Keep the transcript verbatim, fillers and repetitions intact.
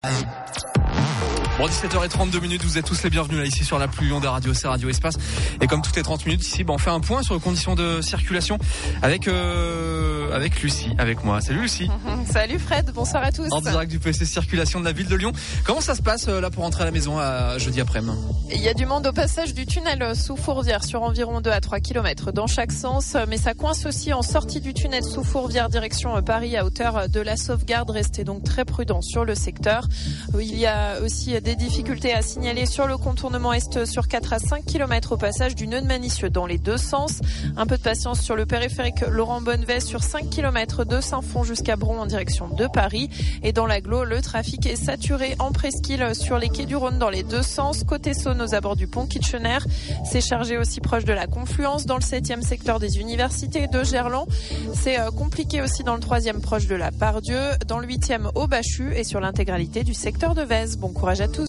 Bon, dix-sept heures trente-deux minutes, vous êtes tous les bienvenus là ici sur la plus longue des radios, c'est Radio Espace. Et comme toutes les trente minutes ici, bah, on fait un point sur les conditions de circulation avec euh, avec Lucie, avec moi. Salut Lucie. Salut Fred, bonsoir à tous. En direct du P S C Circulation de la ville de Lyon. Comment ça se passe là pour rentrer à la maison à jeudi après-midi? Il y a du monde au passage du tunnel sous Fourvière sur environ deux à trois kilomètres dans chaque sens, mais ça coince aussi en sortie du tunnel sous Fourvière direction Paris à hauteur de la Sauvegarde. Restez donc très prudents sur le secteur. Il y a aussi des difficultés à signaler sur le contournement est sur quatre à cinq kilomètres au passage du nœud de Manicieux dans les deux sens. Un peu de patience sur le périphérique Laurent Bonnevet sur cinq kilomètres de Saint-Fond jusqu'à Bron en direction de Paris. Et dans l'agglo, le trafic est saturé en presqu'île sur les quais du Rhône dans les deux sens. Côté Saône aux abords du pont Kitchener, c'est chargé aussi proche de la Confluence. Dans le septième secteur des universités de Gerland, c'est compliqué aussi dans le troisième proche de la Part-Dieu. Dans le huitième au Bachu et sur l'intégralité du secteur de Vèze. Bon courage à tous.